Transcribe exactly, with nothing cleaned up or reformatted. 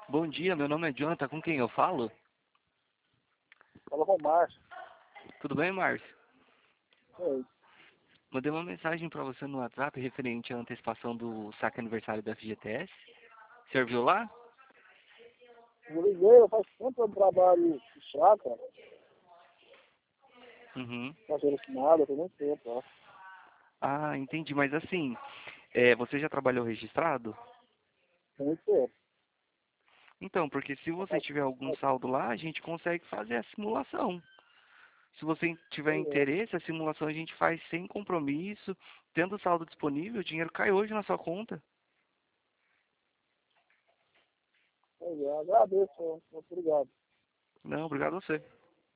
Bom dia, meu nome é Jonathan, com quem eu falo? Fala com o Márcio. Tudo bem, Márcio? Oi. Mandei uma mensagem para você no WhatsApp referente à antecipação do saque aniversário da F G T S. O senhor viu lá? Eu liguei, eu faço tempo de trabalho de chácara, Uhum. fazendo nada, tem muito tempo, ó. Ah, entendi, mas assim, é, você já trabalhou registrado? Tem muito tempo. Então, porque se Eu você faço, tiver algum faço, saldo lá, a gente consegue fazer a simulação. Se você tiver pois é, interesse, a simulação a gente faz sem compromisso. Tendo o saldo disponível, o dinheiro cai hoje na sua conta. pois é, agradeço, ó. Muito obrigado. Não, obrigado a você.